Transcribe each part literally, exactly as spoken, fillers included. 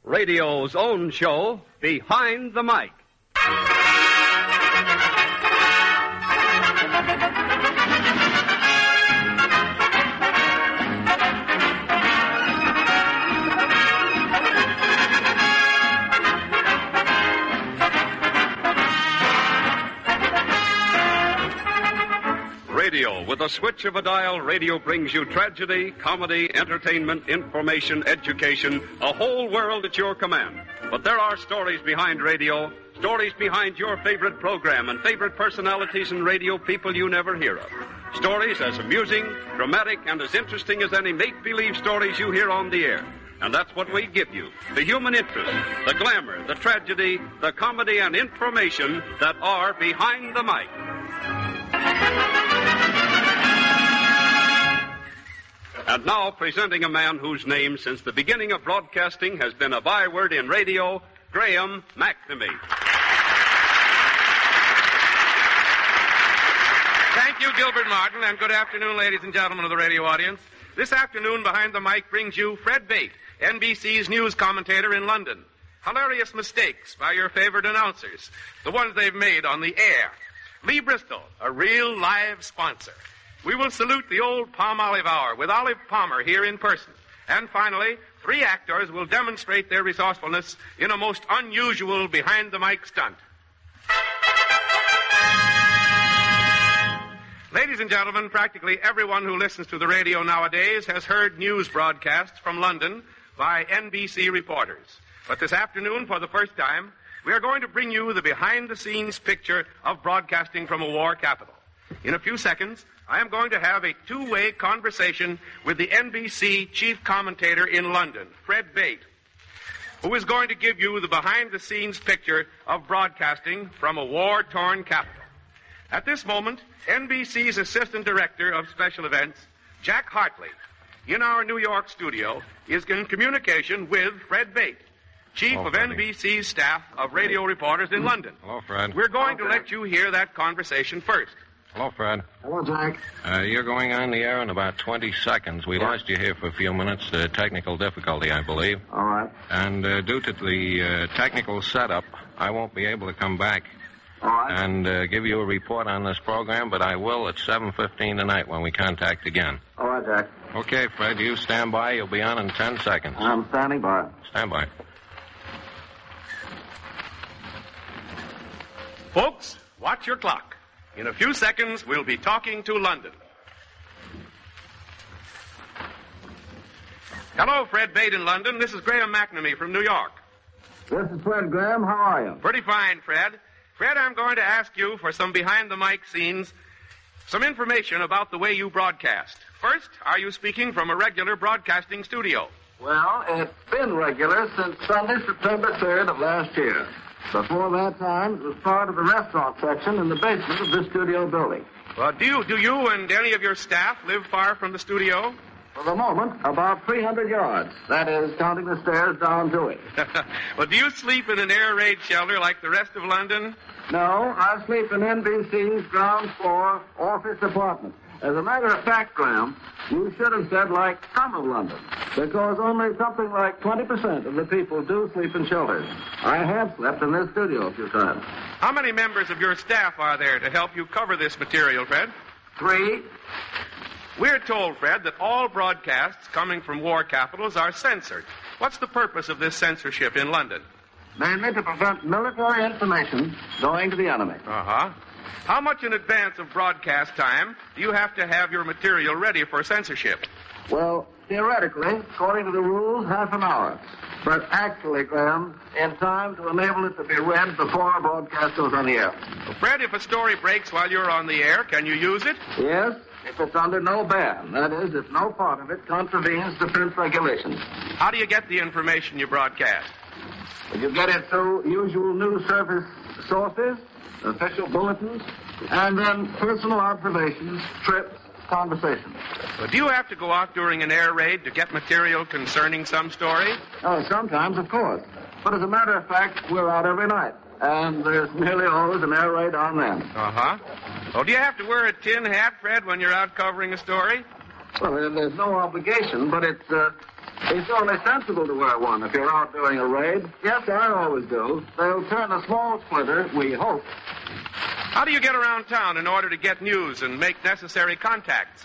radio's own show, Behind the Mic. Radio. With a switch of a dial, radio brings you tragedy, comedy, entertainment, information, education, a whole world at your command. But there are stories behind radio, stories behind your favorite program and favorite personalities and radio people you never hear of. Stories as amusing, dramatic, and as interesting as any make-believe stories you hear on the air. And that's what we give you. The human interest, the glamour, the tragedy, the comedy, and information that are behind the mic. And now, presenting a man whose name, since the beginning of broadcasting, has been a byword in radio, Graham McNamee. Thank you, Gilbert Martin, and good afternoon, ladies and gentlemen of the radio audience. This afternoon, Behind the Mic brings you Fred Bate, N B C's news commentator in London. Hilarious mistakes by your favorite announcers, the ones they've made on the air. Lee Bristol, a real live sponsor. We will salute the old Palm Olive Hour with Olive Palmer here in person. And finally, three actors will demonstrate their resourcefulness in a most unusual behind-the-mic stunt. Ladies and gentlemen, practically everyone who listens to the radio nowadays has heard news broadcasts from London by N B C reporters. But this afternoon, for the first time, we are going to bring you the behind-the-scenes picture of broadcasting from a war capital. In a few seconds, I am going to have a two-way conversation with the N B C chief commentator in London, Fred Bate, who is going to give you the behind-the-scenes picture of broadcasting from a war-torn capital. At this moment, N B C's assistant director of special events, Jack Hartley, in our New York studio, is in communication with Fred Bate, chief Hello, of N B C's staff of radio reporters in London. Hello, Fred. We're going Hello, to let you hear that conversation first. Hello, Fred. Hello, Jack. Uh, you're going on the air in about twenty seconds. We yeah. lost you here for a few minutes. Uh, technical difficulty, I believe. All right. And uh, due to the uh, technical setup, I won't be able to come back All right. and uh, give you a report on this program, but I will at seven fifteen tonight when we contact again. All right, Jack. Okay, Fred, you stand by. You'll be on in ten seconds. I'm standing by. Stand by. Folks, watch your clock. In a few seconds, we'll be talking to London. Hello, Fred Bate in London. This is Graham McNamee from New York. This is Fred Graham. How are you? Pretty fine, Fred. Fred, I'm going to ask you for some behind-the-mic scenes, some information about the way you broadcast. First, are you speaking from a regular broadcasting studio? Well, it's been regular since Sunday, September third of last year. Before that time, it was part of the restaurant section in the basement of this studio building. Well, do you, do you and any of your staff live far from the studio? For the moment, about three hundred yards. That is, counting the stairs down to it. Well, do you sleep in an air raid shelter like the rest of London? No, I sleep in N B C's ground floor office apartment. As a matter of fact, Graham, you should have said like some of London, because only something like twenty percent of the people do sleep in shelters. I have slept in this studio a few times. How many members of your staff are there to help you cover this material, Fred? Three. We're told, Fred, that all broadcasts coming from war capitals are censored. What's the purpose of this censorship in London? Mainly to prevent military information going to the enemy. Uh-huh. How much in advance of broadcast time do you have to have your material ready for censorship? Well, theoretically, according to the rules, half an hour. But actually, Graham, in time to enable it to be read before a broadcast goes on the air. Well, Fred, if a story breaks while you're on the air, can you use it? Yes, if it's under no ban. That is, if no part of it contravenes defense regulations. How do you get the information you broadcast? Well, you get it through usual news service sources, official bulletins, and then personal observations, trips, conversations. Well, do you have to go out during an air raid to get material concerning some story? Oh, sometimes, of course. But as a matter of fact, we're out every night. And there's nearly always an air raid on them. Uh-huh. Well, do you have to wear a tin hat, Fred, when you're out covering a story? Well, there's no obligation, but it's uh, It's only sensible to wear one if you're out doing a raid. Yes, I always do. They'll turn a small splinter, we hope. How do you get around town in order to get news and make necessary contacts?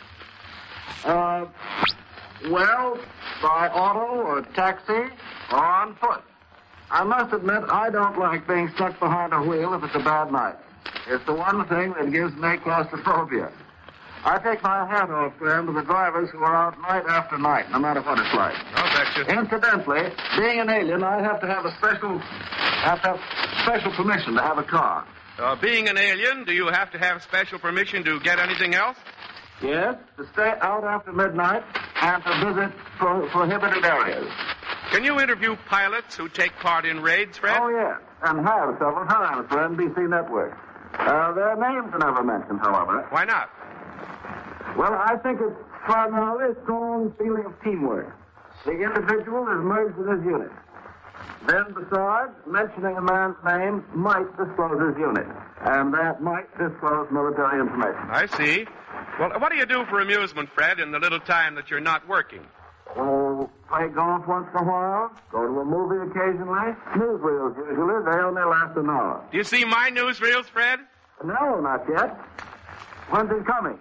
Uh, well, by auto or taxi or on foot. I must admit, I don't like being stuck behind a wheel if it's a bad night. It's the one thing that gives me claustrophobia. I take my hat off, Graham, to the drivers who are out night after night, no matter what it's like. I'll bet you. Incidentally, being an alien, I have to have a special, have to have special permission to have a car. Uh, being an alien, do you have to have special permission to get anything else? Yes, to stay out after midnight and to visit pro- prohibited areas. Can you interview pilots who take part in raids, Fred? Oh, yes, and have several times for N B C Network. Uh, their names are never mentioned, however. Why not? Well, I think it's primarily a strong feeling of teamwork. The individual is merged in his unit. Then, besides, mentioning a man's name might disclose his unit, and that might disclose military information. I see. Well, what do you do for amusement, Fred, in the little time that you're not working? Oh, play golf once in a while, go to a movie occasionally. Newsreels usually, they only last an hour. Do you see my newsreels, Fred? No, not yet. When's it coming?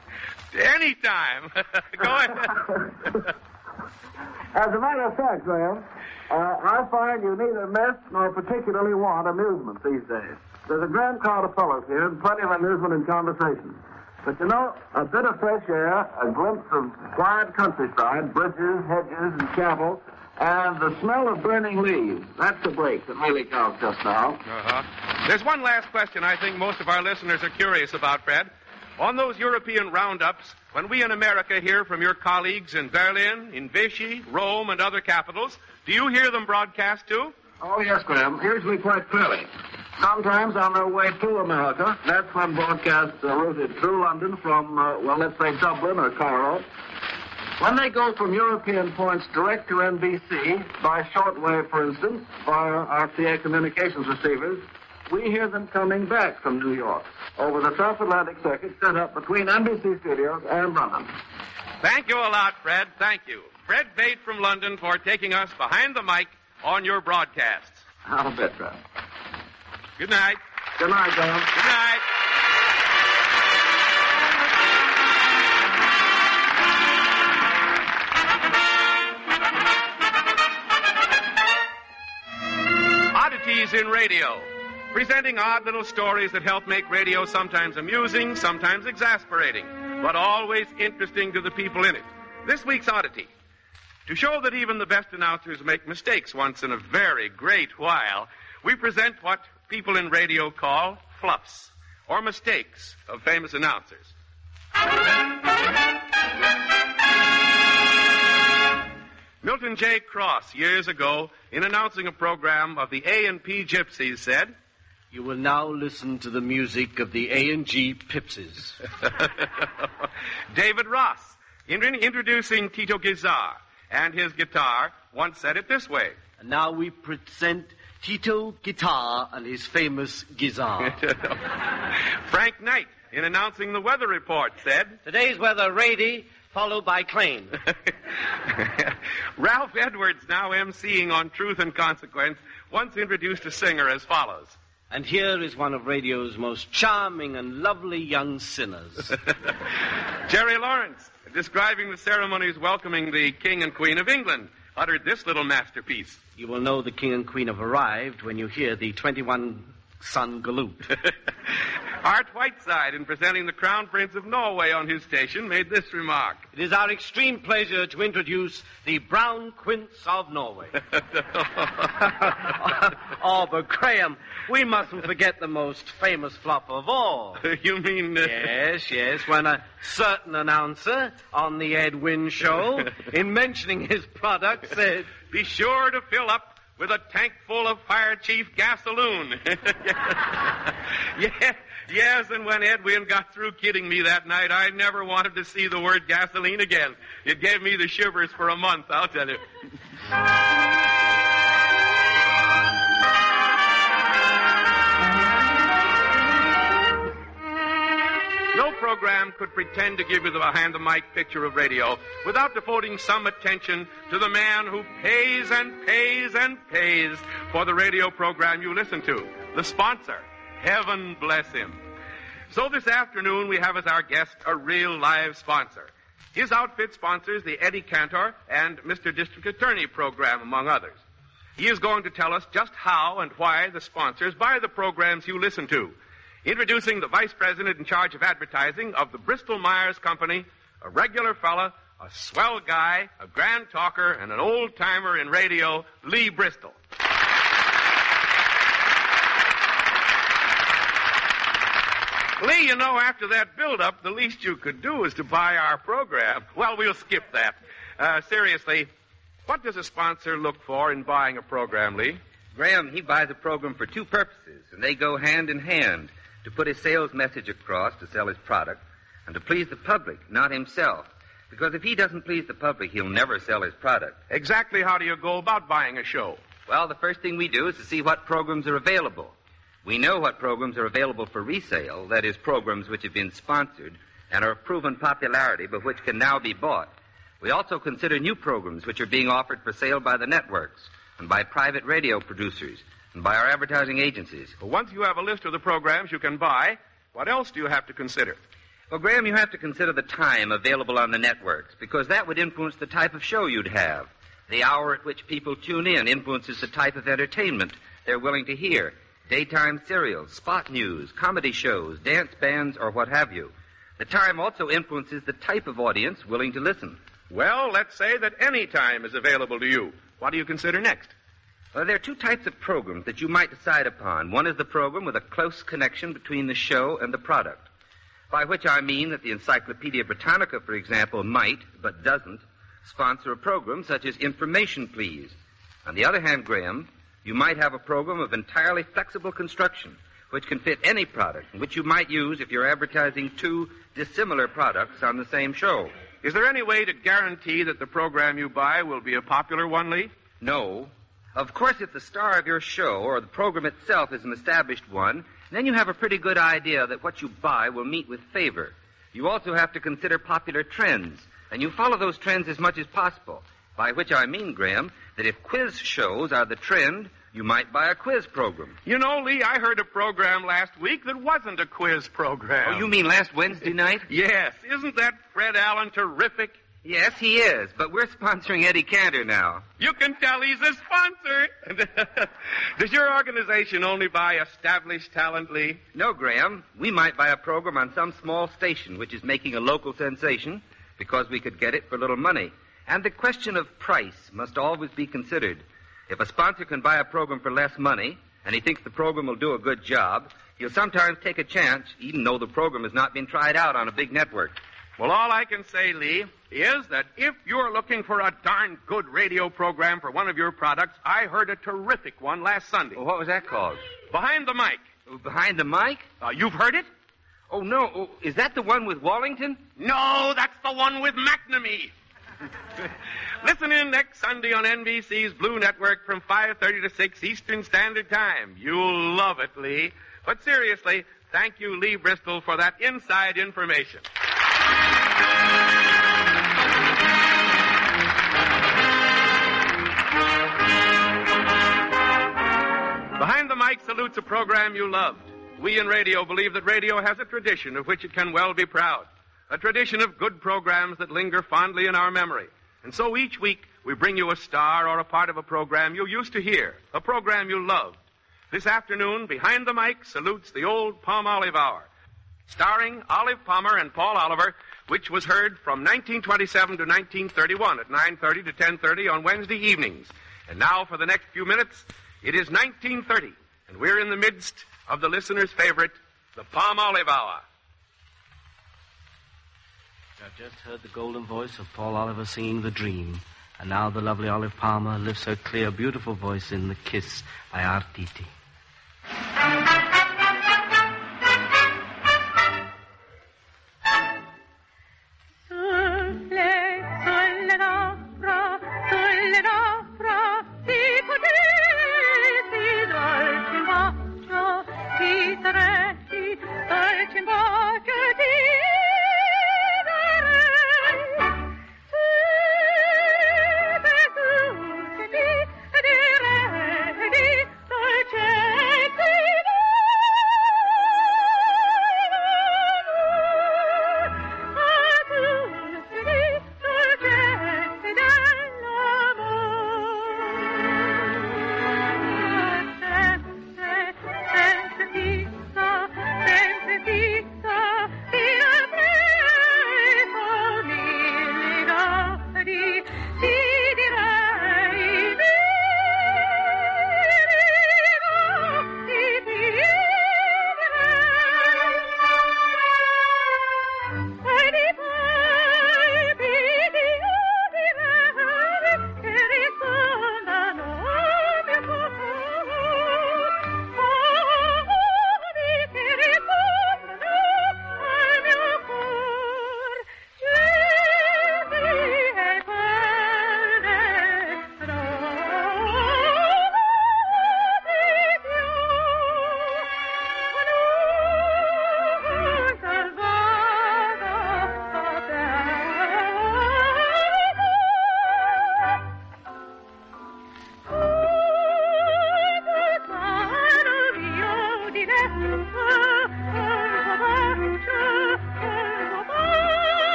Anytime. Go ahead. As a matter of fact, Graham, uh, I find you neither miss nor particularly want amusement these days. There's a grand crowd of fellows here and plenty of amusement and conversation. But, you know, a bit of fresh air, a glimpse of quiet countryside, bridges, hedges, and cattle, and the smell of burning leaves. That's the break that really counts just now. Uh-huh. There's one last question I think most of our listeners are curious about, Fred. On those European roundups, when we in America hear from your colleagues in Berlin, in Vichy, Rome, and other capitals, do you hear them broadcast too? Oh, yes, Graham. Usually quite clearly. Sometimes on their way to America, that's when broadcasts are routed through London from, uh, well, let's say Dublin or Cairo. When they go from European points direct to N B C, by shortwave, for instance, via R C A communications receivers, we hear them coming back from New York over the transatlantic circuit set up between N B C studios and London. Thank you a lot, Fred. Thank you. Fred Bate from London for taking us behind the mic on your broadcasts. I'll bet, Graham. Good night. Good night, Graham. Good night. Oddities in Radio. Presenting odd little stories that help make radio sometimes amusing, sometimes exasperating, but always interesting to the people in it. This week's oddity. To show that even the best announcers make mistakes once in a very great while, we present what people in radio call fluffs, or mistakes of famous announcers. Milton J. Cross, years ago, in announcing a program of the A and P Gypsies, said, "You will now listen to the music of the A and G Pipses." David Ross, in introducing Tito Gizar and his guitar, once said it this way. And now we present Tito Guitar and his famous Gizar. Frank Knight, in announcing the weather report, said, "Today's weather rainy, followed by clean." Ralph Edwards, now emceeing on Truth and Consequence, once introduced a singer as follows. And here is one of radio's most charming and lovely young sinners. Jerry Lawrence, describing the ceremonies welcoming the King and Queen of England, uttered this little masterpiece. You will know the King and Queen have arrived when you hear the twenty-one son galoot. Art Whiteside, in presenting the Crown Prince of Norway on his station, made this remark. It is our extreme pleasure to introduce the Brown Quince of Norway. Oh, but Graham, we mustn't forget the most famous flop of all. You mean... Uh... Yes, yes, when a certain announcer on the Ed Wynn show, in mentioning his product, said, "Be sure to fill up with a tank full of Fire Chief gasoline." yeah, yes, and when Edwin got through kidding me that night, I never wanted to see the word gasoline again. It gave me the shivers for a month, I'll tell you. No program could pretend to give you the behind-the-mic picture of radio without devoting some attention to the man who pays and pays and pays for the radio program you listen to, the sponsor. Heaven bless him. So this afternoon, we have as our guest a real live sponsor. His outfit sponsors the Eddie Cantor and Mister District Attorney program, among others. He is going to tell us just how and why the sponsors buy the programs you listen to. Introducing the Vice President in charge of advertising of the Bristol-Myers Company, a regular fella, a swell guy, a grand talker, and an old-timer in radio, Lee Bristol. Lee, you know, after that build-up, the least you could do is to buy our program. Well, we'll skip that. Uh, seriously, what does a sponsor look for in buying a program, Lee? Graham, he buys a program for two purposes, and they go hand in hand. To put his sales message across to sell his product, and to please the public, not himself. Because if he doesn't please the public, he'll never sell his product. Exactly how do you go about buying a show? Well, the first thing we do is to see what programs are available. We know what programs are available for resale, that is, programs which have been sponsored and are of proven popularity but which can now be bought. We also consider new programs which are being offered for sale by the networks and by private radio producers and by our advertising agencies. Well, once you have a list of the programs you can buy, what else do you have to consider? Well, Graham, you have to consider the time available on the networks, because that would influence the type of show you'd have. The hour at which people tune in influences the type of entertainment they're willing to hear. Daytime serials, spot news, comedy shows, dance bands, or what have you. The time also influences the type of audience willing to listen. Well, let's say that any time is available to you. What do you consider next? Well, there are two types of programs that you might decide upon. One is the program with a close connection between the show and the product, by which I mean that the Encyclopedia Britannica, for example, might, but doesn't, sponsor a program such as Information Please. On the other hand, Graham, you might have a program of entirely flexible construction, which can fit any product, and which you might use if you're advertising two dissimilar products on the same show. Is there any way to guarantee that the program you buy will be a popular one, Lee? No. Of course, if the star of your show or the program itself is an established one, then you have a pretty good idea that what you buy will meet with favor. You also have to consider popular trends, and you follow those trends as much as possible, by which I mean, Graham, that if quiz shows are the trend, you might buy a quiz program. You know, Lee, I heard a program last week that wasn't a quiz program. Oh, you mean last Wednesday night? Yes. Isn't that Fred Allen terrific? Yes, he is, but we're sponsoring Eddie Cantor now. You can tell he's a sponsor. Does your organization only buy established talent, Lee? No, Graham. We might buy a program on some small station which is making a local sensation because we could get it for little money. And the question of price must always be considered. If a sponsor can buy a program for less money, and he thinks the program will do a good job, he'll sometimes take a chance, even though the program has not been tried out on a big network. Well, all I can say, Lee, is that if you're looking for a darn good radio program for one of your products, I heard a terrific one last Sunday. Well, what was that called? Behind the Mic. Oh, Behind the Mic? Uh, you've heard it? Oh, no. Oh, is that the one with Wallington? No, that's the one with McNamee. Listen in next Sunday on N B C's Blue Network from five thirty to six Eastern Standard Time. You'll love it, Lee. But seriously, thank you, Lee Bristol, for that inside information. Behind the Mic salutes a program you loved. We in radio believe that radio has a tradition of which it can well be proud. A tradition of good programs that linger fondly in our memory. And so each week we bring you a star or a part of a program you used to hear, a program you loved. This afternoon, Behind the Mic salutes the old Palmolive Hour, starring Olive Palmer and Paul Oliver, which was heard from nineteen twenty-seven to nineteen thirty-one at nine thirty to ten thirty on Wednesday evenings. And now for the next few minutes, it is nineteen thirty, and we're in the midst of the listener's favorite, the Palmolive Hour. I've just heard the golden voice of Paul Oliver singing The Dream, and now the lovely Olive Palmer lifts her clear, beautiful voice in The Kiss by Arditi. Dolce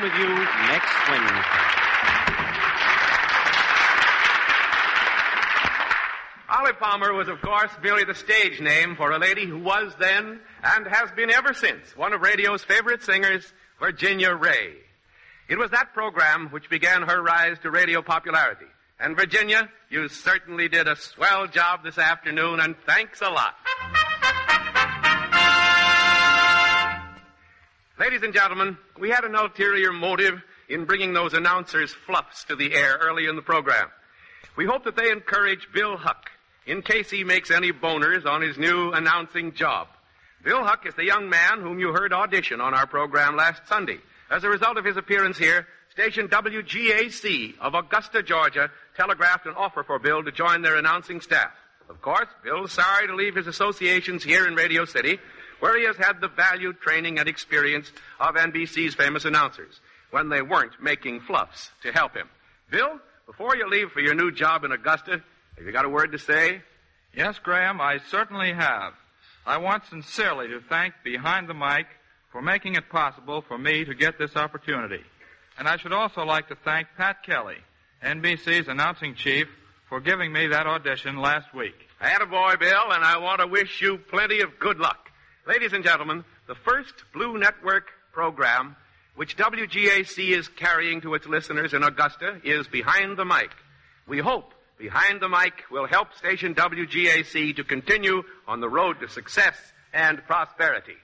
with you next Wednesday. Olive Palmer was, of course, merely the stage name for a lady who was then, and has been ever since, one of radio's favorite singers, Virginia Ray. It was that program which began her rise to radio popularity. And Virginia, you certainly did a swell job this afternoon, and thanks a lot. Ladies and gentlemen, we had an ulterior motive in bringing those announcers' fluffs to the air early in the program. We hope that they encourage Bill Huck in case he makes any boners on his new announcing job. Bill Huck is the young man whom you heard audition on our program last Sunday. As a result of his appearance here, station W G A C of Augusta, Georgia, telegraphed an offer for Bill to join their announcing staff. Of course, Bill's sorry to leave his associations here in Radio City, where he has had the valued training and experience of N B C's famous announcers, when they weren't making fluffs to help him. Bill, before you leave for your new job in Augusta, have you got a word to say? Yes, Graham, I certainly have. I want sincerely to thank Behind the Mic for making it possible for me to get this opportunity. And I should also like to thank Pat Kelly, N B C's announcing chief, for giving me that audition last week. Attaboy, Bill, and I want to wish you plenty of good luck. Ladies and gentlemen, the first Blue Network program which W G A C is carrying to its listeners in Augusta is Behind the Mic. We hope Behind the Mic will help station W G A C to continue on the road to success and prosperity.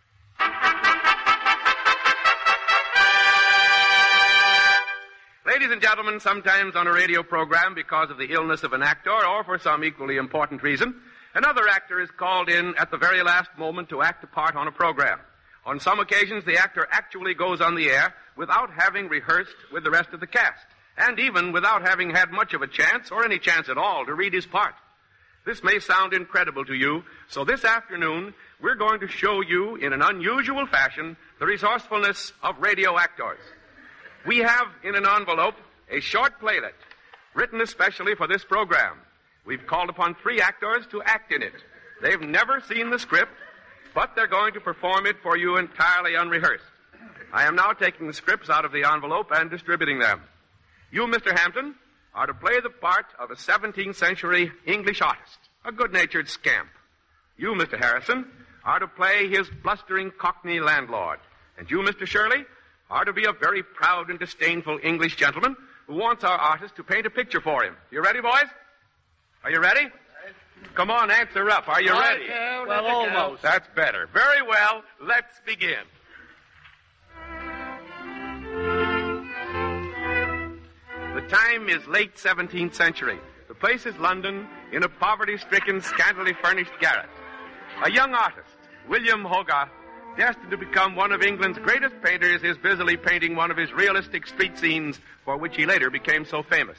Ladies and gentlemen, sometimes on a radio program, because of the illness of an actor or for some equally important reason, another actor is called in at the very last moment to act a part on a program. On some occasions, the actor actually goes on the air without having rehearsed with the rest of the cast, and even without having had much of a chance, or any chance at all, to read his part. This may sound incredible to you, so this afternoon, we're going to show you, in an unusual fashion, the resourcefulness of radio actors. We have, in an envelope, a short playlet, written especially for this program. We've called upon three actors to act in it. They've never seen the script, but they're going to perform it for you entirely unrehearsed. I am now taking the scripts out of the envelope and distributing them. You, Mister Hampton, are to play the part of a seventeenth century English artist, a good-natured scamp. You, Mister Harrison, are to play his blustering Cockney landlord. And you, Mister Shirley, are to be a very proud and disdainful English gentleman who wants our artist to paint a picture for him. You ready, boys? Are you ready? Come on, answer up. Are you ready? Well, almost. That's better. Very well. Let's begin. The time is late seventeenth century. The place is London, in a poverty-stricken, scantily furnished garret. A young artist, William Hogarth, destined to become one of England's greatest painters, is busily painting one of his realistic street scenes for which he later became so famous.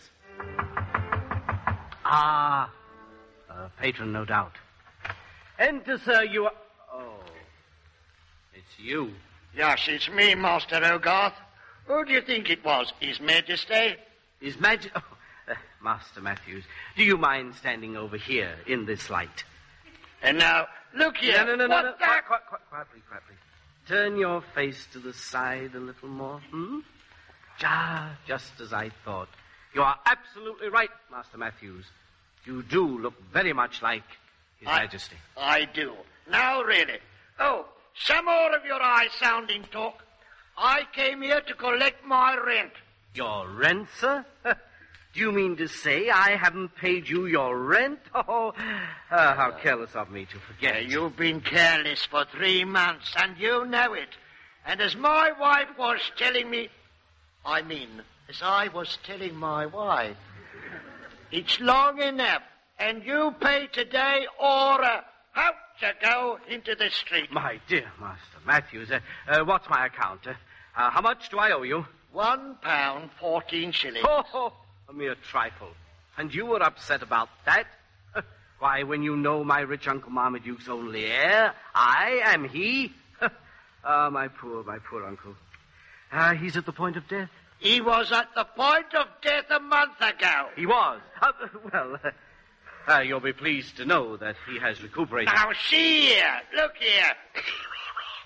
Ah, a patron, no doubt. Enter, sir, you are... Oh, it's you. Yes, it's me, Master Hogarth. Who do you think it was? His Majesty? His Majesty... Oh, uh, Master Matthews, do you mind standing over here in this light? And now, look here. No, no, no, what no, no. The... Quiet, quiet, quiet, quiet, please, quiet, please. Turn your face to the side a little more, hmm? Ah, just as I thought. You are absolutely right, Master Matthews. You do look very much like His I, Majesty. I do. Now, really. Oh, some more of your eye-sounding talk. I came here to collect my rent. Your rent, sir? Do you mean to say I haven't paid you your rent? Oh, uh, how careless of me to forget. Uh, you've been careless for three months, and you know it. And as my wife was telling me... I mean, as I was telling my wife... It's long enough, and you pay today or uh, out you go into the street. My dear Master Matthews, uh, uh, what's my account? Uh, uh, how much do I owe you? One pound, fourteen shillings. Oh, oh, a mere trifle. And you were upset about that? Why, when you know my rich Uncle Marmaduke's only heir, I am he. Ah, my poor, my poor uncle. Uh, he's at the point of death. He was at the point of death a month ago. He was? Uh, well, uh, uh, you'll be pleased to know that he has recuperated. Now, see here. Look here.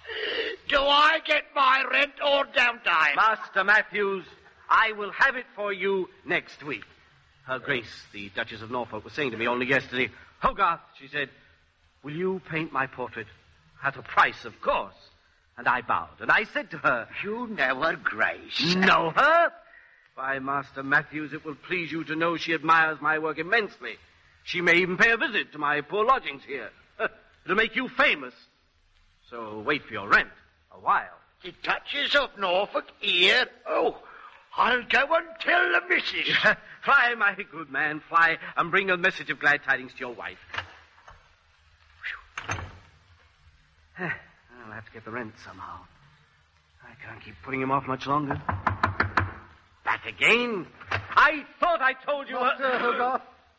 Do I get my rent or don't I? Master Matthews, I will have it for you next week. Her Grace, the Duchess of Norfolk, was saying to me only yesterday, Hogarth, she said, will you paint my portrait? At a price, of course. And I bowed, and I said to her, You know her Grace. Know her? Why, Master Matthews, it will please you to know she admires my work immensely. She may even pay a visit to my poor lodgings here. It'll make you famous. So wait for your rent a while. The Duchess of Norfolk here? Oh, I'll go and tell the missus. Fly, my good man, fly, and bring a message of glad tidings to your wife. I'll have to get the rent somehow. I can't keep putting him off much longer. Back again? I thought I told you... Master uh, Hogarth?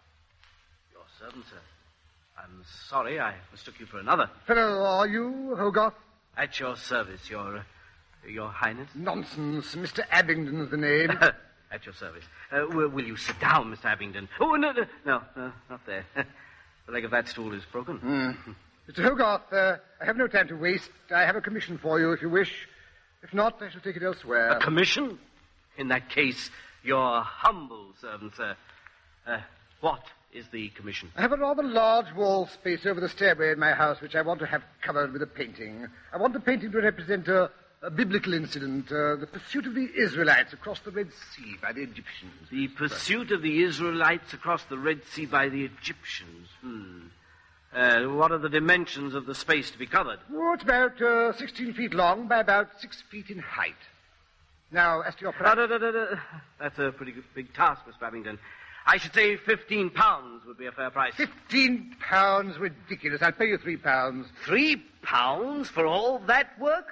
Your servant, sir. I'm sorry, I mistook you for another. Fellow, are you, Hogarth? At your service, your... Uh, your Highness? Nonsense. Mister Abingdon's the name. At your service. Uh, will, will you sit down, Mister Abingdon? Oh, no, no, no, no not there. The leg of that stool is broken. Mm. Mister Hogarth, uh, I have no time to waste. I have a commission for you, if you wish. If not, I shall take it elsewhere. A commission? In that case, your humble servant, sir. Uh, what is the commission? I have a rather large wall space over the stairway in my house, which I want to have covered with a painting. I want the painting to represent a, a biblical incident, uh, the pursuit of the Israelites across the Red Sea by the Egyptians. The pursuit of the Israelites across the Red Sea by the Egyptians. Hmm. Uh, what are the dimensions of the space to be covered? Oh, it's about uh, sixteen feet long by about six feet in height. Now, as to your price... No, no, no, no. That's a pretty good, big task, Mister Abingdon. I should say fifteen pounds would be a fair price. Fifteen pounds? Ridiculous. I'll pay you three pounds. Three pounds for all that work?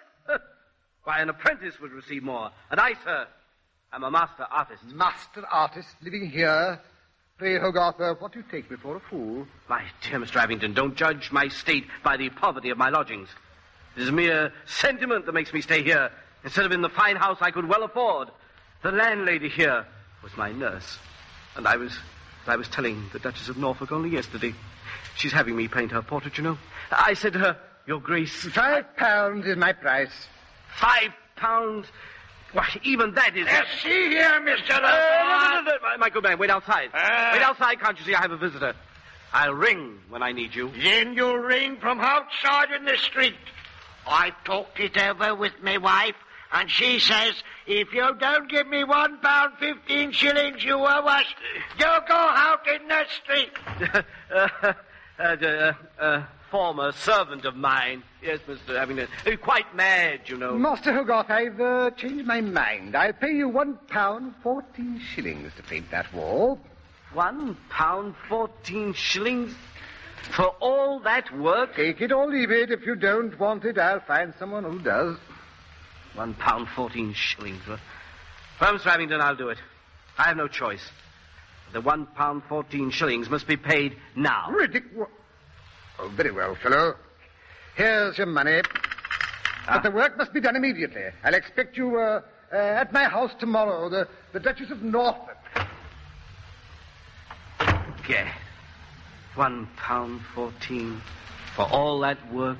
Why, an apprentice would receive more. And I, sir, am a master artist. Master artist living here? Pray, Hogarth, uh, what do you take me for, a fool? My dear Mister Abingdon, don't judge my state by the poverty of my lodgings. It is mere sentiment that makes me stay here, instead of in the fine house I could well afford. The landlady here was my nurse. And I was, I was telling the Duchess of Norfolk only yesterday. She's having me paint her portrait, you know. I said to her, Your Grace... Five pounds is my price. Five pounds? Why, even that is... Uh, see here, Mister Uh, no, no, no, no, my, my good man, wait outside. Uh, wait outside, can't you see I have a visitor? I'll ring when I need you. Then you'll ring from outside in the street. I've talked it over with my wife, and she says, if you don't give me one pound fifteen shillings you owe us, you'll go out in the street. uh, uh, uh, uh, former servant of mine. Yes, Mister Abingdon. Uh, quite mad, you know. Master Hogarth, I've uh, changed my mind. I'll pay you one pound fourteen shillings to paint that wall. One pound fourteen shillings? For all that work? Take it or leave it. If you don't want it, I'll find someone who does. One pound fourteen shillings. Well, Mister Abingdon, I'll do it. I have no choice. The one pound fourteen shillings must be paid now. Ridiculous. Oh, very well, fellow. Here's your money. Ah. But the work must be done immediately. I'll expect you uh, uh, at my house tomorrow, the, the Duchess of Norfolk. Gad. One pound fourteen for all that work.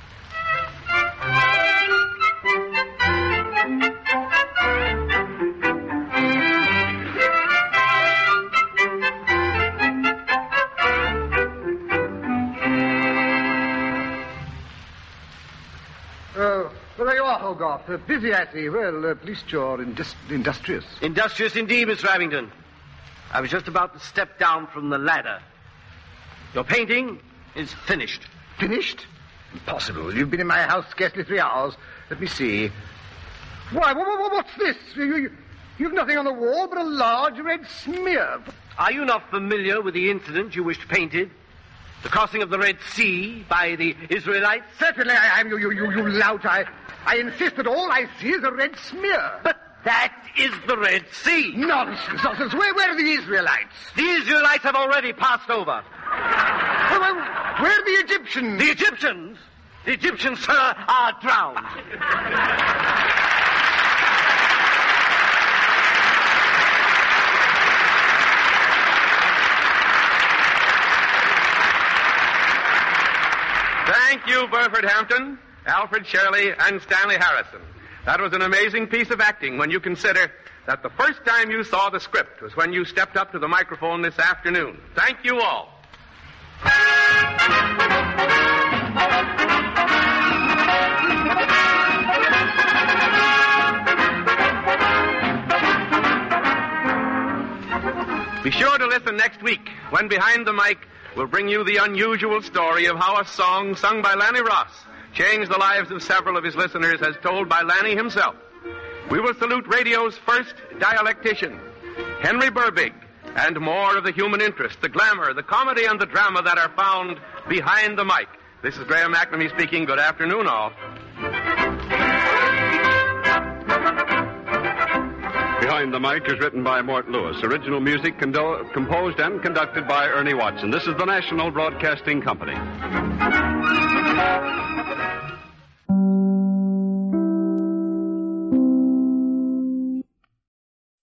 Oh, well, there you are, Hogarth. Uh, busy, I see. Well, uh, at least you're indus- industrious. Industrious indeed, Mister Abingdon. I was just about to step down from the ladder. Your painting is finished. Finished? Impossible. You've been in my house scarcely three hours. Let me see. Why, what, what, what's this? You, you, you've nothing on the wall but a large red smear. Are you not familiar with the incident you wished painted? The crossing of the Red Sea by the Israelites? Certainly I am, you, you, you, you lout. I, I insist that all I see is a red smear. But that is the Red Sea. Nonsense, nonsense. Where, where are the Israelites? The Israelites have already passed over. Well, well, where are the Egyptians? The Egyptians? The Egyptians, sir, are drowned. Thank you, Burford Hampton. Alfred Shirley, and Stanley Harrison. That was an amazing piece of acting when you consider that the first time you saw the script was when you stepped up to the microphone this afternoon. Thank you all. Be sure to listen next week when Behind the Mic will bring you the unusual story of how a song sung by Lanny Ross changed the lives of several of his listeners as told by Lanny himself. We will salute radio's first dialectician, Henry Burbig, and more of the human interest, the glamour, the comedy, and the drama that are found behind the mic. This is Graham McNamee speaking. Good afternoon, all. Behind the Mic is written by Mort Lewis. Original music condo- composed and conducted by Ernie Watson. This is the National Broadcasting Company.